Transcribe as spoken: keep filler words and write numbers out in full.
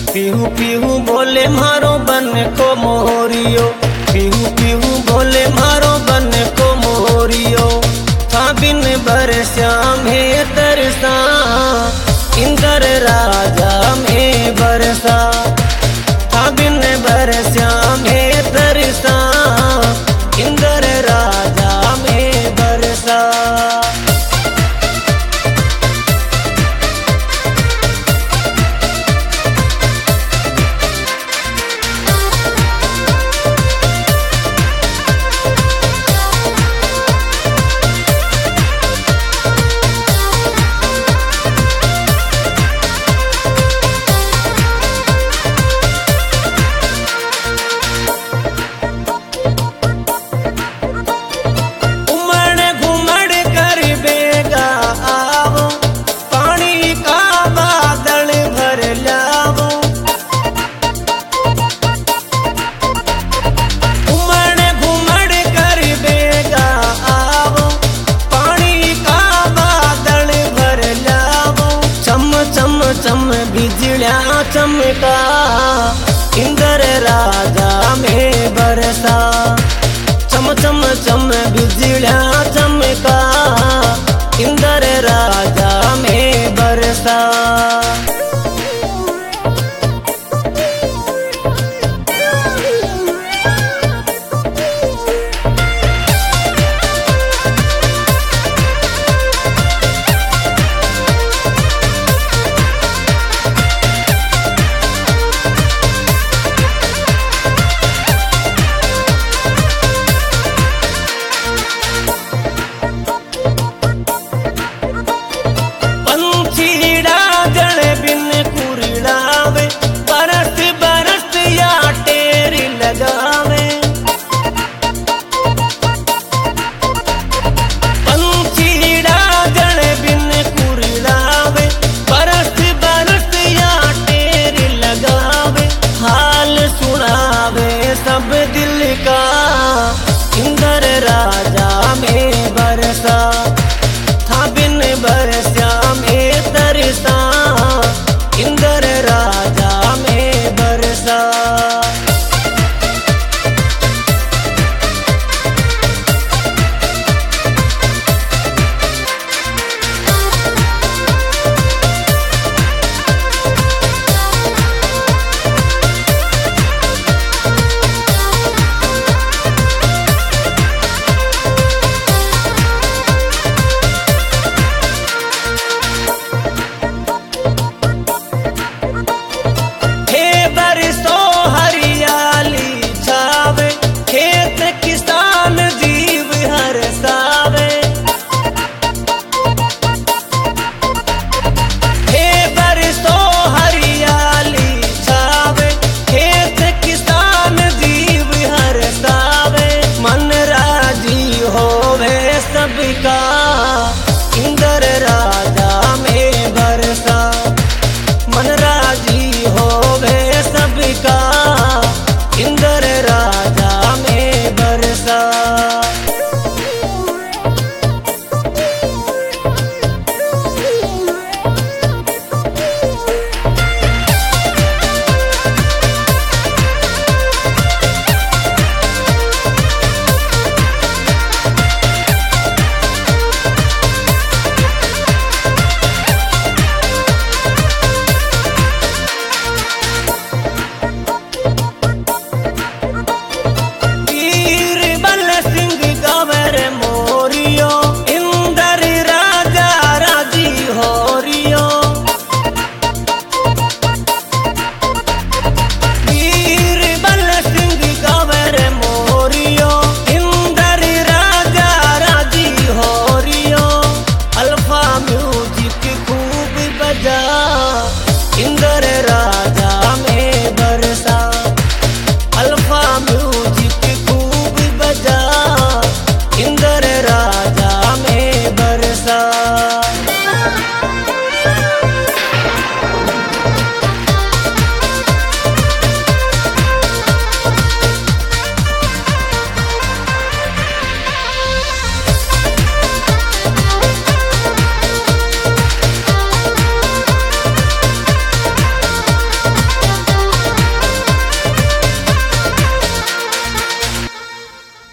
पीहू पीहू बोले मारो बन को मोरियो, पीहू पीहू बोले मारो बन को मोरियो। था बिन बरसा में तरसा, इंद्र राजा में बरसा। था बिन बरसा में तरसा, इंद्र राजा में बरसा। चम बिजलिया चमका, इंद्र राजा में बरसा। चम चम चम बिजलिया चमका, इंद्र राजा में बरसा। सब दिल का इंद्र राजा में बरसा। था बिन बरसा में तरसा, इंद्र राजा में बरसा। इंद्र राजा में बरसा, मन राजी होवे